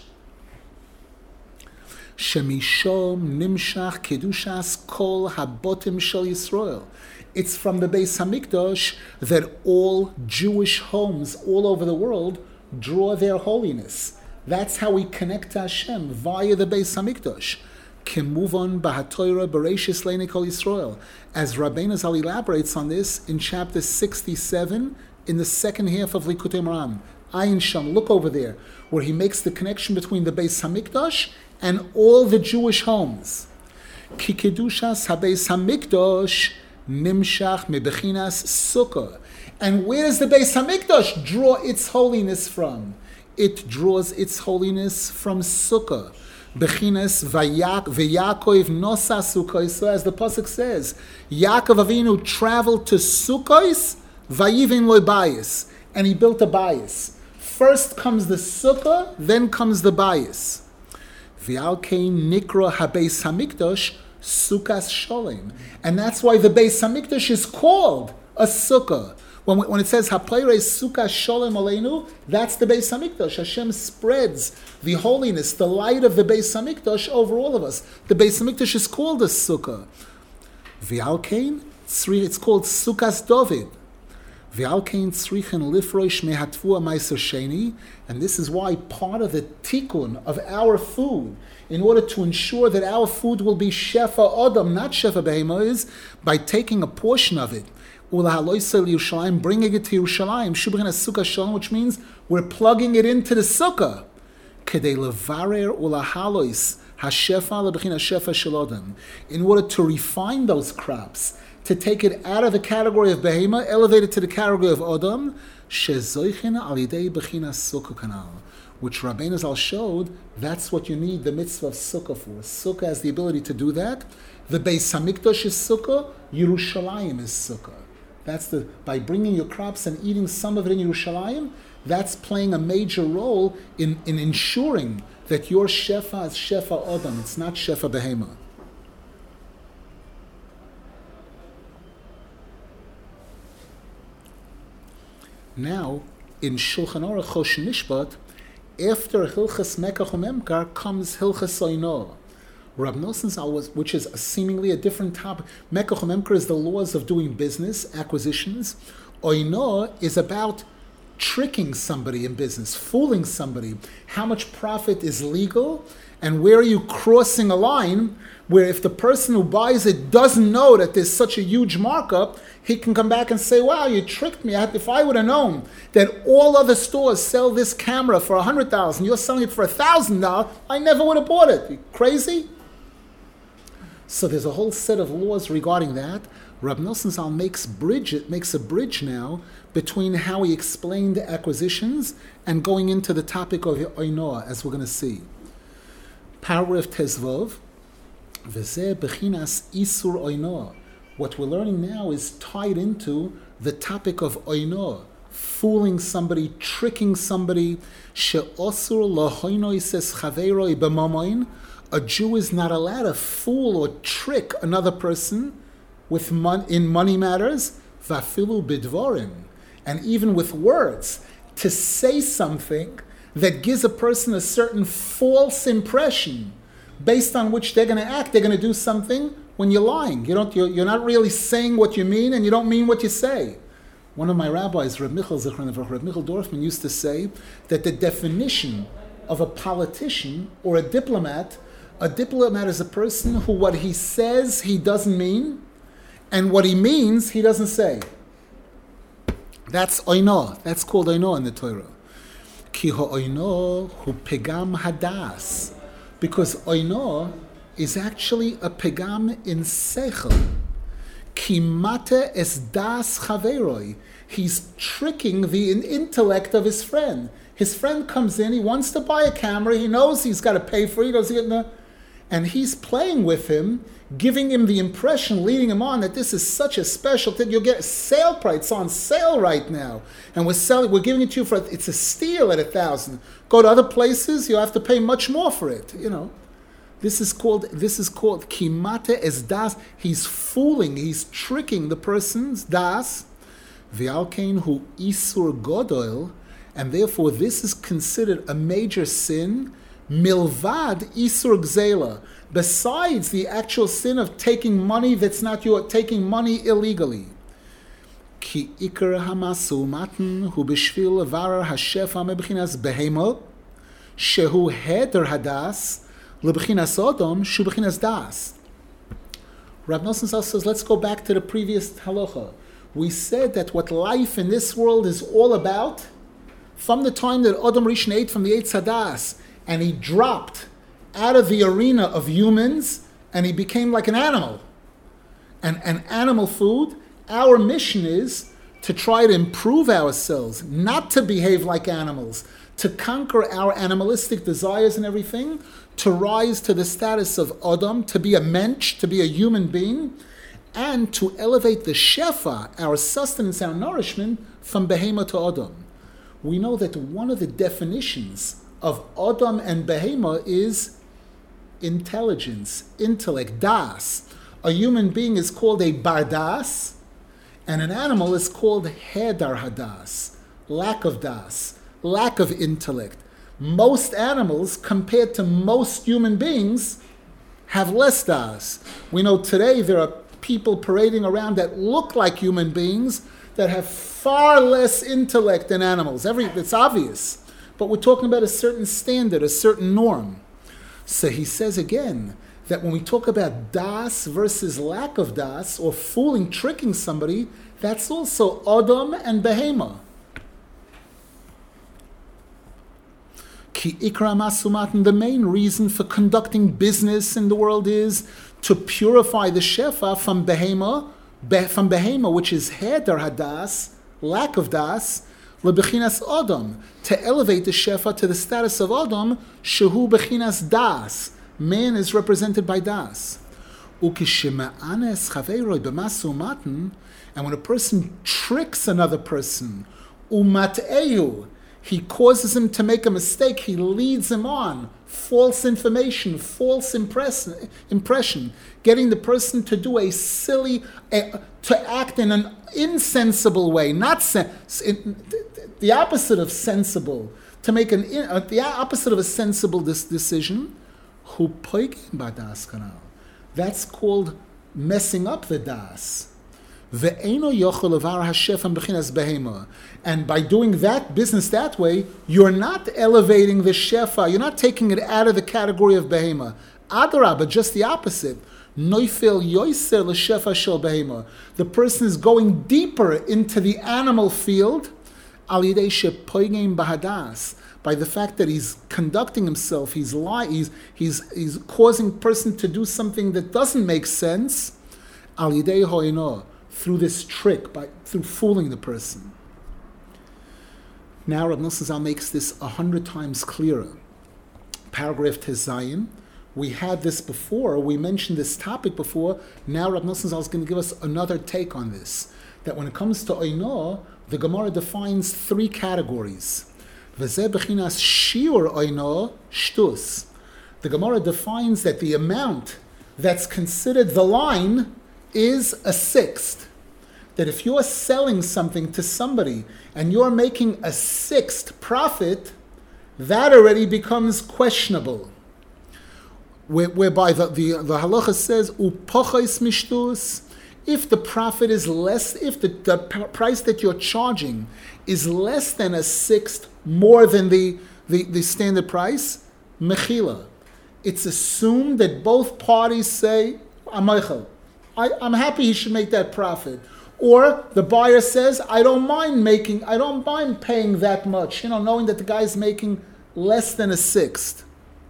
Shemishom Nimshach Kedushas Kol Habotim Shel Yisrael. It's from the Beis HaMikdash that all Jewish homes all over the world draw their holiness. That's how we connect to Hashem, via the Beis HaMikdash. Kimuvon Bahatoira Bereshis Leini Kol Yisrael. As Rabbeinu Zal elaborates on this in chapter sixty-seven, in the second half of Likutei Moharan. Ayin Sham, look over there, where he makes the connection between the Beis Hamikdash and all the Jewish homes. Ki Kedushas HaBeis Hamikdash Nimshach Mebechinas Sukkah. And where does the Beis Hamikdash draw its holiness from? It draws its holiness from Sukkah. Bechinas V'Yakov Nosa Sukkos. So as the pasuk says, Yaakov Avinu traveled to Sukkos, Vayivin Lo Bayis, and he built a bayis. First comes the Sukkah, then comes the bayis. V'Alkein Nikra HaBeis Hamikdash Sukkas Sholem. And that's why the Beis Hamikdash is called a Sukkah. When, when it says Hapleirei Sukkas Sholem Aleinu, that's the Beis Hamikdash. Hashem spreads the holiness, the light of the Beis Hamikdash over all of us. The Beis Hamikdash is called a Sukkah. V'Alkein, it's called Sukkas David. V'Alkein tzrichen lifroish mehatvua meiser sheni, and this is why part of the tikkun of our food, in order to ensure that our food will be shefa adam, not shefa behema, is by taking a portion of it, ulahaloisel Yerushalayim, bringing it to Yerushalayim, shubrin sukkah shalom, which means we're plugging it into the sukkah, kedei levarer ulahalois hashefa lebechin hashefa shel adam, in order to refine those crops, to take it out of the category of behema, elevate it to the category of adam, shezoichin al yidei bechinas sukkah kanal, which Rabbeinu Zal showed, that's what you need the mitzvah of sukkah for. Sukkah has the ability to do that. The Beis Hamikdash is sukkah, Yerushalayim is sukkah. That's the, by bringing your crops and eating some of it in Yerushalayim, that's playing a major role in, in ensuring that your shefa is shefa adam, it's not shefa behema. Now, in Shulchan Aruch Choshen Mishpat, after Hilchas Mekach Umemkar comes Hilchas Oino. Rab Nosson Zal was, which is seemingly a different topic. Mekach Umemkar is the laws of doing business, acquisitions. Oino is about tricking somebody in business, fooling somebody. How much profit is legal, and where are you crossing a line where if the person who buys it doesn't know that there's such a huge markup, he can come back and say, wow, you tricked me. If I would have known that all other stores sell this camera for one hundred thousand dollars, you're selling it for one thousand dollars, I never would have bought it. You crazy? So there's a whole set of laws regarding that. Rab Nosson Zal makes bridge, it makes a bridge now between how he explained acquisitions and going into the topic of Oinoah, as we're going to see. Paragraph Tezvov, V'zeh bechinas isur Oinoah. What we're learning now is tied into the topic of Oinoah, fooling somebody, tricking somebody. She'osur lahoinoises chaveiroi b'mamoin. A Jew is not allowed to fool or trick another person with mon- in money matters, vafilu bidvorim, and even with words, to say something that gives a person a certain false impression based on which they're going to act, they're going to do something when you're lying. You don't, you're, you're not really saying what you mean, and you don't mean what you say. One of my rabbis, Reb Michal Zichron, Reb Michal Dorfman, used to say that the definition of a politician or a diplomat, a diplomat is a person who what he says he doesn't mean, and what he means he doesn't say. That's oino. That's called oino in the Torah. Ki ha'oino hu pegam hadas. Because oino is actually a pegam in seichel. Ki mate es das chaveroi. He's tricking the intellect of his friend. His friend comes in, he wants to buy a camera, he knows he's got to pay for it, he knows he got to, and he's playing with him, giving him the impression, leading him on that this is such a special thing. You'll get a sale price, it's on sale right now. And we're selling, we're giving it to you for, it's a steal at a thousand. Go to other places, you'll have to pay much more for it, you know. This is called, this is called kimate es das. He's fooling, he's tricking the person's das. V'alkein hu isur godol, and therefore this is considered a major sin. Milvad isur gzela, besides the actual sin of taking money that's not your, taking money illegally. Ki ikar hamasu matan hu b'shvil varar hashefa mebchinas behemo shehu heder hadas Lebechinas Odom, Shu Bechinas Das. Rav Nosson Zal says, let's go back to the previous halacha. We said that what life in this world is all about, from the time that Adam Rishon ate from the Eitz Hadas, and he dropped out of the arena of humans, and he became like an animal. And, and animal food, our mission is to try to improve ourselves, not to behave like animals, to conquer our animalistic desires and everything, to rise to the status of Adam, to be a mensch, to be a human being, and to elevate the shefa, our sustenance, our nourishment, from behema to Adam. We know that one of the definitions of Adam and behema is intelligence, intellect, das. A human being is called a bardas, and an animal is called hedar hadas, lack of das, lack of intellect. Most animals, compared to most human beings, have less das. We know today there are people parading around that look like human beings that have far less intellect than animals. Every, it's obvious. But we're talking about a certain standard, a certain norm. So he says again that when we talk about das versus lack of das, or fooling, tricking somebody, that's also Adam and behema. Ki ikra masumatan, the main reason for conducting business in the world is to purify the shefa from behema, be, from behema, which is heder hadas, lack of das, lebechinas Adam, to elevate the shefa to the status of Adam, shehu bechinas das. Man is represented by das. Ukishima'anes chaveiroi b'masumatan, and when a person tricks another person, umat'eyu, he causes him to make a mistake, he leads him on, false information, false impression, impression getting the person to do a silly, a, to act in an insensible way, not sen- the opposite of sensible, to make an uh, the opposite of a sensible dis- decision. That's called messing up the das. And by doing that business that way, you're not elevating the shefa, you're not taking it out of the category of behema. Adarabah, just the opposite. The person is going deeper into the animal field by the fact that he's conducting himself, he's lying, he's, he's, he's causing a person to do something that doesn't make sense through this trick, by through fooling the person. Now Rav Nosson Zal makes this a hundred times clearer. Paragraph Tezayin. We had this before, we mentioned this topic before, now Rav Nosson Zal is going to give us another take on this. That when it comes to Oino, the Gemara defines three categories. V'zeh b'chinas shiur Oino shtus. The Gemara defines that the amount that's considered the line is a sixth. That if you're selling something to somebody and you're making a sixth profit, that already becomes questionable. Where, whereby the, the, the halacha says, upochos mishtus, if the profit is less, if the, the price that you're charging is less than a sixth more than the, the, the standard price, mechila. It's assumed that both parties say, Amaychel, I, I'm happy he should make that profit. Or the buyer says, I don't mind making, I don't mind paying that much, you know, knowing that the guy's making less than a sixth.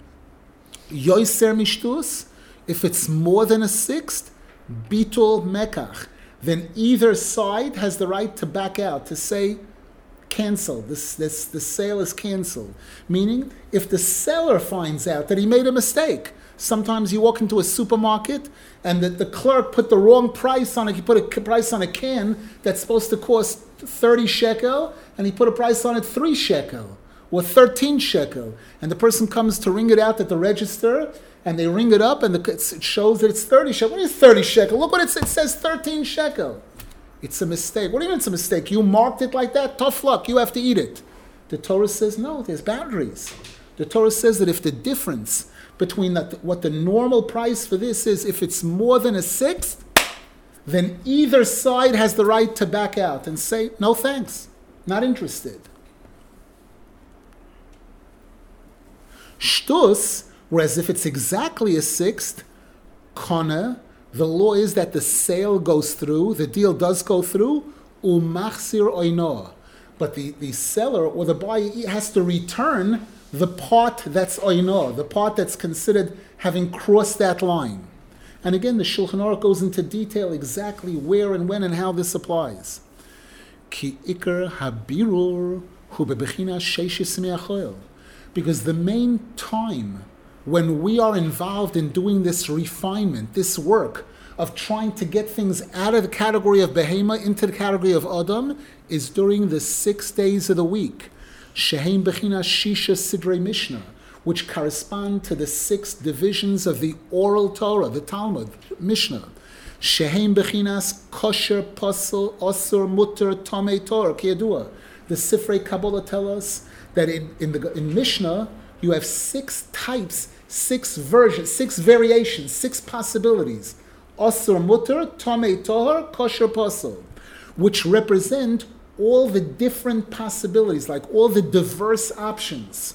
Yoiser mishtus, if it's more than a sixth, bitul mekach, then either side has the right to back out, to say, cancel, this, this, the sale is canceled. Meaning, if the seller finds out that he made a mistake, sometimes you walk into a supermarket and the, the clerk put the wrong price on it. He put a price on a can that's supposed to cost thirty shekel, and he put a price on it three shekel or thirteen shekel. And the person comes to ring it out at the register, and they ring it up, and the, it shows that it's thirty shekel. What is thirty shekel? Look what it says. It says thirteen shekel. It's a mistake. What do you mean it's a mistake? You marked it like that? Tough luck. You have to eat it. The Torah says no, there's boundaries. The Torah says that if the difference between that, what the normal price for this is, if it's more than a sixth, then either side has the right to back out and say, no thanks, not interested. Shtus, Whereas if it's exactly a sixth, kona, the law is that the sale goes through, the deal does go through, umachzir oino. But the, the seller or the buyer has to return the part that's oino, the part that's considered having crossed that line. And again, the Shulchan Aruch goes into detail exactly where and when and how this applies. Ki ikar habirur hu bebechina sheishis miachoil. Because the main time when we are involved in doing this refinement, this work of trying to get things out of the category of behema into the category of adam, is during the six days of the week. Sheheim bechina shisha sidrei mishnah, which correspond to the six divisions of the oral Torah, the Talmud, Mishnah. Sheheim bechinas kosher, posel, osur, mutter, tomei, Torah, kiyadua. The Sifrei Kabbalah tell us that in, in, the, in Mishnah, you have six types, six versions, six variations, six possibilities. Osur, mutter, tomei, Torah, kosher, posel, which represent all the different possibilities, like all the diverse options.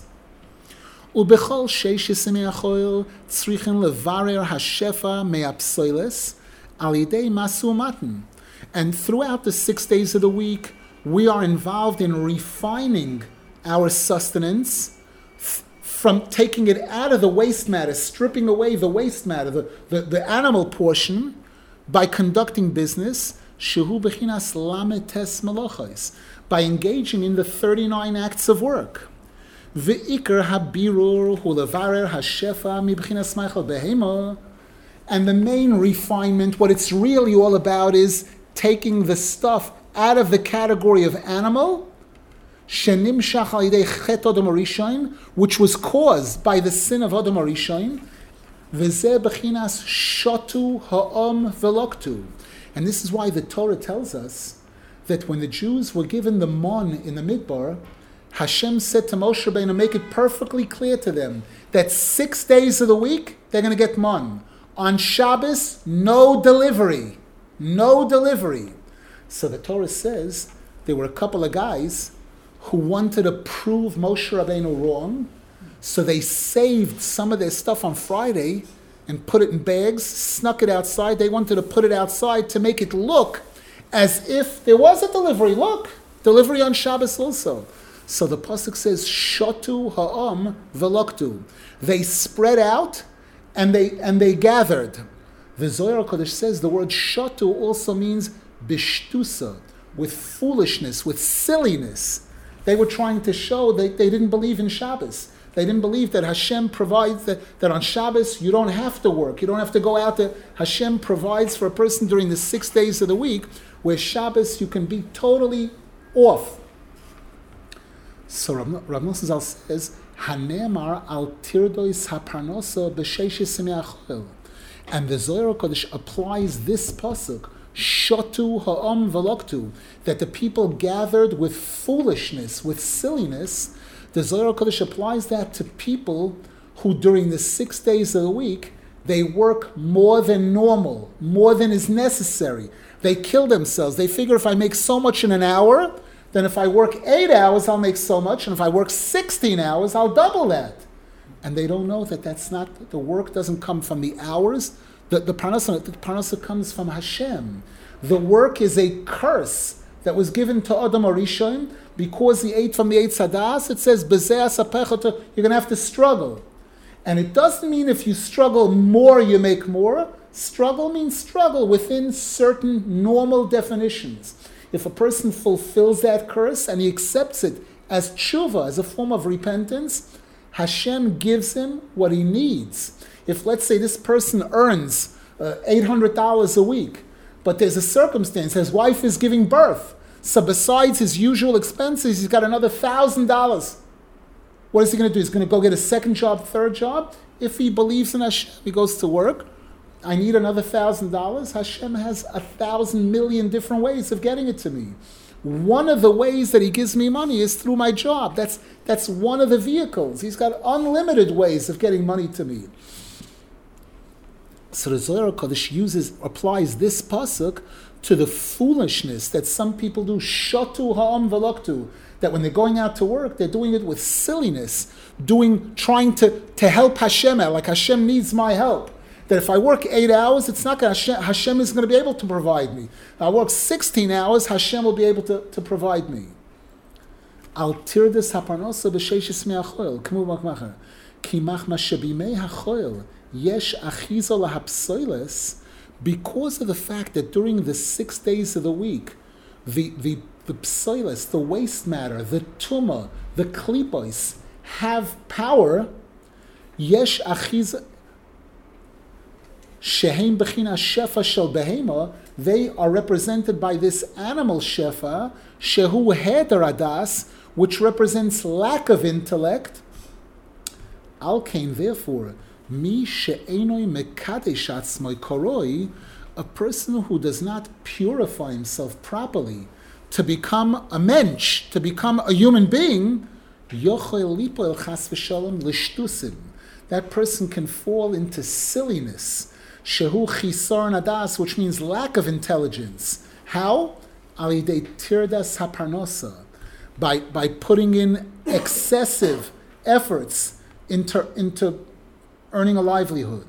Ubechol sheishis me'achoil tzrichen levarer hashefa me'apsoiles al yidei masu matan. And throughout the six days of the week, we are involved in refining our sustenance f- from taking it out of the waste matter, stripping away the waste matter, the, the, the animal portion, by conducting business, shehu bechinas lametes melochos, by engaging in the thirty-nine acts of work. Ve'ikar habirur hu levarer hashefa mibchinas meichel behema. And the main refinement, what it's really all about, is taking the stuff out of the category of animal, shenimshach al yidei chet Adam HaRishon, which was caused by the sin of Adam HaRishon, v'zeh bechinas shotu ha'om veloktu. And this is why the Torah tells us that when the Jews were given the mon in the Midbar, Hashem said to Moshe Rabbeinu, make it perfectly clear to them that six days of the week, they're going to get mon. On Shabbos, no delivery. No delivery. So the Torah says there were a couple of guys who wanted to prove Moshe Rabbeinu wrong, so they saved some of their stuff on Friday and put it in bags, snuck it outside. They wanted to put it outside to make it look as if there was a delivery. Look, delivery on Shabbos also. So the pasuk says, "Shotu ha'am veloktu." They spread out and they and they gathered. The Zohar Kodesh says the word "shotu" also means bishtusa, with foolishness, with silliness. They were trying to show that they didn't believe in Shabbos. They didn't believe that Hashem provides that, that on Shabbos you don't have to work, you don't have to go out there. Hashem provides for a person during the six days of the week, where Shabbos you can be totally off. So Rav Nosson Zal says, "Hanemar al tirdois haparnosa b'sheishis me'achol," and the Zohar Kodesh applies this pasuk, "Shotu ha'am veloktu," that the people gathered with foolishness, with silliness. The Zohar Kodesh applies that to people who, during the six days of the week, they work more than normal, more than is necessary. They kill themselves. They figure, if I make so much in an hour, then if I work eight hours, I'll make so much, and if I work sixteen hours, I'll double that. And they don't know that that's not, the work doesn't come from the hours, the, the parnasa, the parnasa comes from Hashem. The work is a curse that was given to Adam HaRishon because he ate from the Eitz Hadas. It says, you're going to have to struggle. And it doesn't mean if you struggle more, you make more. Struggle means struggle within certain normal definitions. If a person fulfills that curse and he accepts it as tshuva, as a form of repentance, Hashem gives him what he needs. If, let's say, this person earns uh, eight hundred dollars a week, but there's a circumstance, his wife is giving birth, so besides his usual expenses, he's got another one thousand dollars. What is he going to do? He's going to go get a second job, third job? If he believes in Hashem, he goes to work. I need another one thousand dollars. Hashem has a thousand million different ways of getting it to me. One of the ways that he gives me money is through my job. That's, that's one of the vehicles. He's got unlimited ways of getting money to me. So the Zohar Kodesh uses, applies this pasuk to the foolishness that some people do, shotu ha'am veloktu, that when they're going out to work, they're doing it with silliness, doing, trying to, to help Hashem out, like Hashem needs my help. That if I work eight hours, it's not going to, Hashem, Hashem is going to be able to provide me. If I work sixteen hours, Hashem will be able to, to provide me. Al tirdes haparnosa b'sheishes me'achoil, k'mu b'makmacher, ki machma shebimei hachoil, yesh achizo lahapsoiles, because of the fact that during the six days of the week, the the the psoiles, the waste matter, the tuma, the klipos, have power. Yesh achiz shehem bechina shefa shel behema. They are represented by this animal shefa, shehu heder adas, which represents lack of intellect. Al kain, therefore, mi she'enoi mekadesh atzmoi koroi, a person who does not purify himself properly to become a mensch, to become a human being, yochel lipo el chas v'shalom l'shtusim. That person can fall into silliness, shehu chisar nadas, which means lack of intelligence. How? Alidei tirdas haparnosa, by by putting in excessive efforts into into earning a livelihood.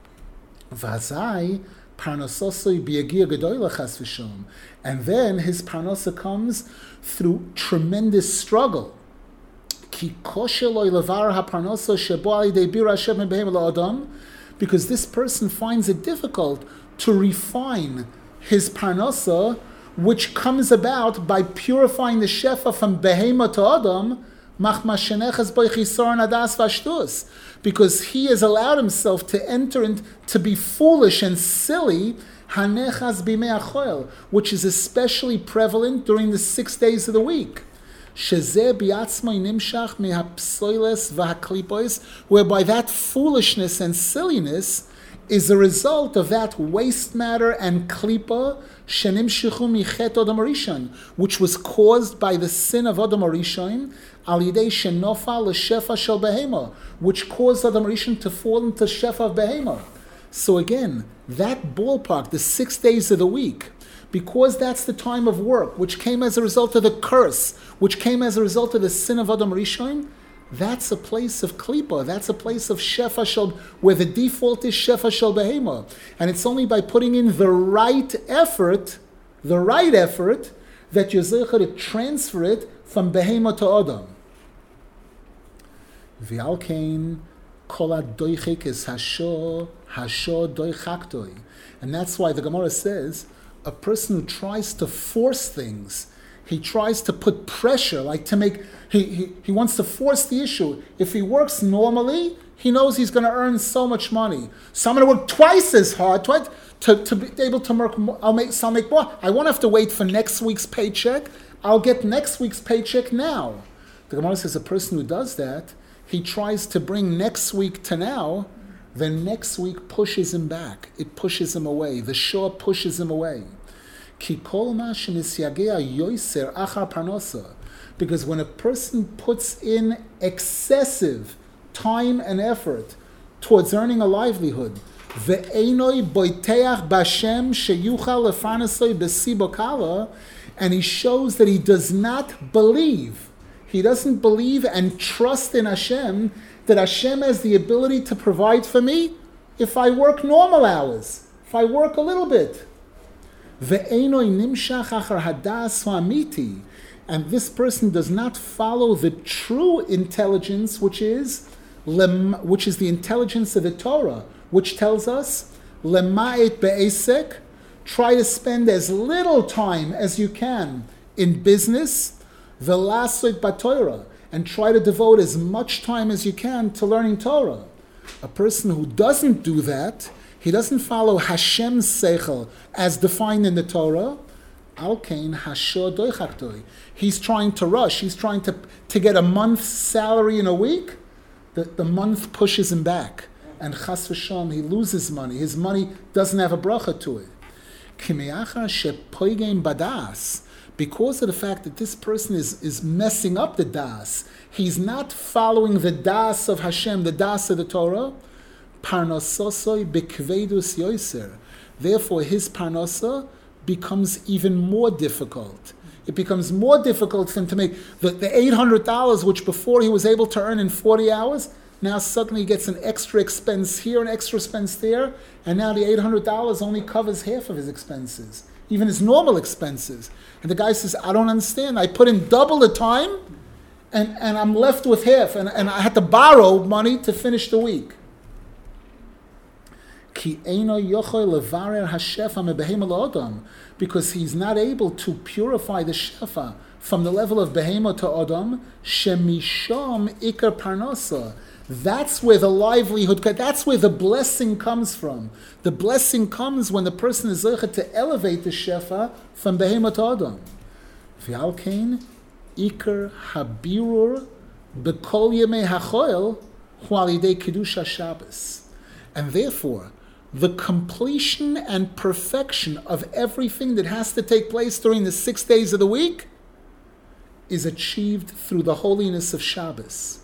Vazai parnososoi biagir gedoyla chas v'shalom, and then his parnosa comes through tremendous struggle. Ki kosheloi levar haparnosa shebo alidei bir Hashem mebehem la'adam, because this person finds it difficult to refine his parnosa, which comes about by purifying the shefa from behema to adam, machma shenechas bo chisar nadas vashtus, because he has allowed himself to enter and to be foolish and silly, hanechas bimei achoel, which is especially prevalent during the six days of the week. Shezeh biatzmoi nimshach mehapsoiles v'haklipos, whereby that foolishness and silliness is a result of that waste matter and klipa shenimshichu michet Adam Rishon, which was caused by the sin of Adam Rishon, al yidei shenofa l'shefa shel behema, which caused Adam Rishon to fall into shefa of behema. So again, that ballpark, the six days of the week, because that's the time of work, which came as a result of the curse, which came as a result of the sin of Adam Rishon, that's a place of klipa, that's a place of shefa shel, where the default is shefa shel behema. And it's only by putting in the right effort, the right effort, that you're zeicha to transfer it from behema to adam. V'al kain kol hadoichik is hasho, hasho doichaktoi. And that's why the Gemara says, a person who tries to force things, he tries to put pressure, like to make, he, he, he wants to force the issue. If he works normally, he knows he's going to earn so much money. So I'm going to work twice as hard twice, to, to be able to work more. I'll make, so I'll make more. I won't have to wait for next week's paycheck. I'll get next week's paycheck now. The Gemara says a person who does that, he tries to bring next week to now, then next week pushes him back. It pushes him away. The shore pushes him away. Because when a person puts in excessive time and effort towards earning a livelihood, and he shows that he does not believe, he doesn't believe and trust in Hashem, that Hashem has the ability to provide for me if I work normal hours, if I work a little bit. And this person does not follow the true intelligence, which is which is the intelligence of the Torah, which tells us, lema'et be'esek, try to spend as little time as you can in business, ve'lasot b'Torah, and try to devote as much time as you can to learning Torah. A person who doesn't do that, he doesn't follow Hashem's seichel as defined in the Torah, al kain hasho doichaktoi. He's trying to rush, he's trying to, to get a month's salary in a week. The, the month pushes him back. And chas v'shalom, he loses money. His money doesn't have a bracha to it. Kimeachar shepoigem badas, because of the fact that this person is, is messing up the das, he's not following the das of Hashem, the das of the Torah, parnososoi bekvedus yoiser. Therefore, his parnosa becomes even more difficult. It becomes more difficult for him to make the, the eight hundred dollars, which before he was able to earn in forty hours, now suddenly he gets an extra expense here, an extra expense there, and now the eight hundred dollars only covers half of his expenses, even his normal expenses. And the guy says, I don't understand. I put in double the time, and, and I'm left with half, and, and I had to borrow money to finish the week. Because he's not able to purify the shefa from the level of behema to adam, shemisham ikar parnasa. That's where the livelihood, that's where the blessing comes from. The blessing comes when the person is zeicha to elevate the shefa from behema to adam. V'al kein ikar habirur b'kol yemei hachoel hu al yidei kiddush Shabbos. And therefore, the completion and perfection of everything that has to take place during the six days of the week is achieved through the holiness of Shabbos.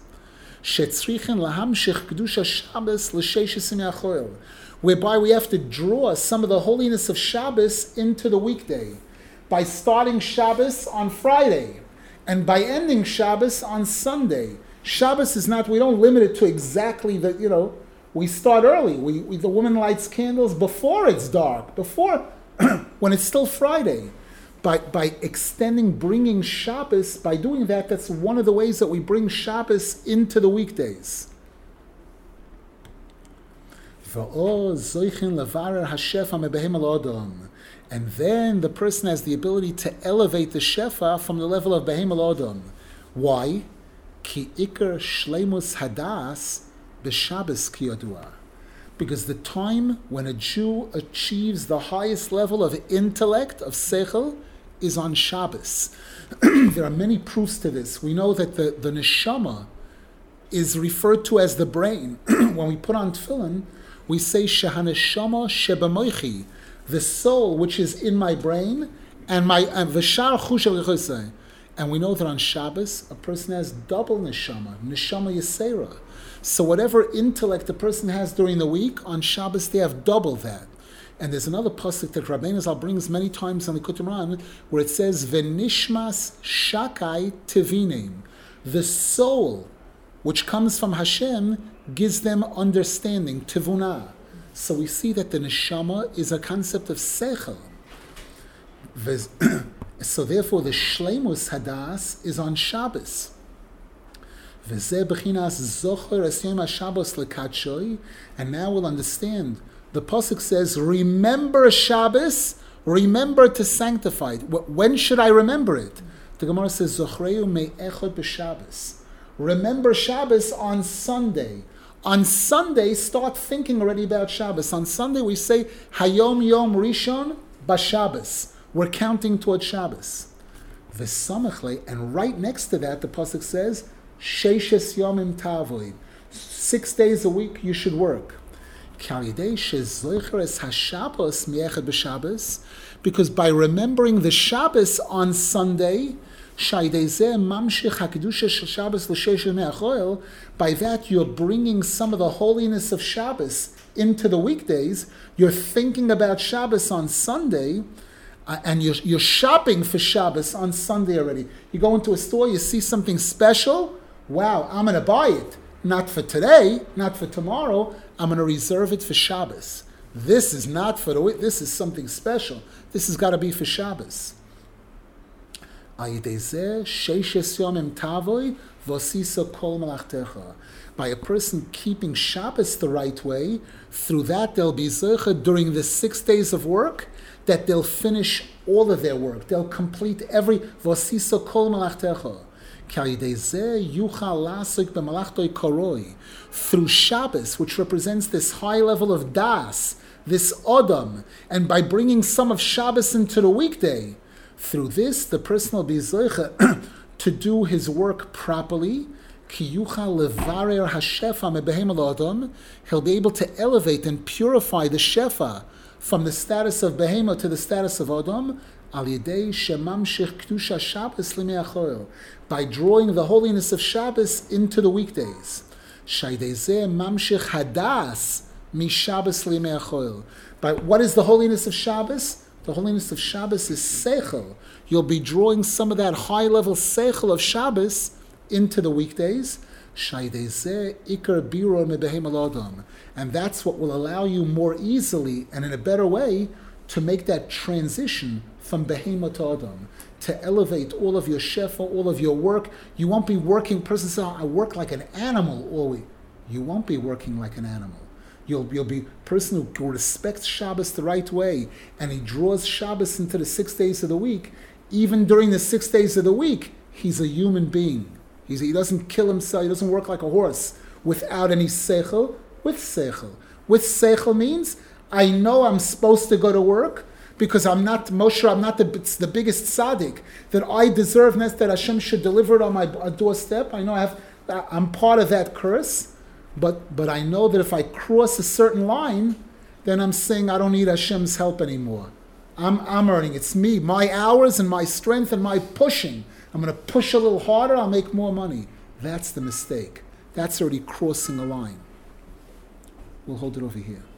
Whereby we have to draw some of the holiness of Shabbos into the weekday by starting Shabbos on Friday and by ending Shabbos on Sunday. Shabbos is not, we don't limit it to exactly the, you know, we start early. We, we the woman lights candles before it's dark, before when it's still Friday. By by extending, bringing Shabbos, by doing that, that's one of the ways that we bring Shabbos into the weekdays. And then the person has the ability to elevate the shefa from the level of Behema Adam. Why? Ki ikar shleimus hadas. Shabbos kiyadua, because the time when a Jew achieves the highest level of intellect, of seichel, is on Shabbos. There are many proofs to this. We know that the, the neshama is referred to as the brain. When we put on tefillin, we say shehaneshama shebamoichi, the soul which is in my brain, and my v'shar chushel yechosei. And we know that on Shabbos, a person has double neshama, neshama yesera. So whatever intellect a person has during the week, on Shabbos they have double that. And there's another pasuk that Rabbeinu Zal brings many times on the Kutumran, where it says, "V'nishmas shakai tevinim," the soul which comes from Hashem gives them understanding, tivuna. So we see that the neshama is a concept of seichel. So therefore, the shleimus hadas is on Shabbos. And now we'll understand. The pasuk says, remember Shabbos, remember to sanctify it. When should I remember it? The Gemara says, Zochreu me'echad b'Shabbos. Remember Shabbos on Sunday. On Sunday, start thinking already about Shabbos. On Sunday, we say, Hayom Yom Rishon b'Shabbos. We're counting towards Shabbos. V'samachle, and right next to that, the pasuk says, Sheishes Yomim Tavoid. Six days a week you should work. Because by remembering the Shabbos on Sunday, by that you're bringing some of the holiness of Shabbos into the weekdays. You're thinking about Shabbos on Sunday, uh, and you're, you're shopping for Shabbos on Sunday already. You go into a store, you see something special. Wow, I'm going to buy it. Not for today, not for tomorrow. I'm going to reserve it for Shabbos. This is not for the week. This is something special. This has got to be for Shabbos. By a person keeping Shabbos the right way, through that they'll be zeicha during the six days of work, that they'll finish all of their work. They'll complete every v'osisa kol malachtecha. Through Shabbos, which represents this high level of das, this Adam, and by bringing some of Shabbos into the weekday, through this the person will be zeicha to do his work properly. He'll be able to elevate and purify the shefa from the status of behema to the status of Adam, by drawing the holiness of Shabbos into the weekdays. By what is the holiness of Shabbos? The holiness of Shabbos is seichel. You'll be drawing some of that high-level seichel of Shabbos into the weekdays. And that's what will allow you more easily and in a better way to make that transition from behema to adam, to elevate all of your shefa, all of your work. You won't be working, person says, I work like an animal always. You won't be working like an animal. You'll, you'll be a person who respects Shabbos the right way, and he draws Shabbos into the six days of the week. Even during the six days of the week, he's a human being. He's, he doesn't kill himself, he doesn't work like a horse without any seichel. With seichel. With seichel means, I know I'm supposed to go to work because I'm not, Moshe, I'm not the, the biggest tzaddik, that I deserve that Hashem should deliver it on my doorstep. I know I have, I'm part of that curse. But but I know that if I cross a certain line, then I'm saying I don't need Hashem's help anymore. I'm I'm earning. It's me, my hours and my strength and my pushing. I'm going to push a little harder, I'll make more money. That's the mistake. That's already crossing a line. We'll hold it over here.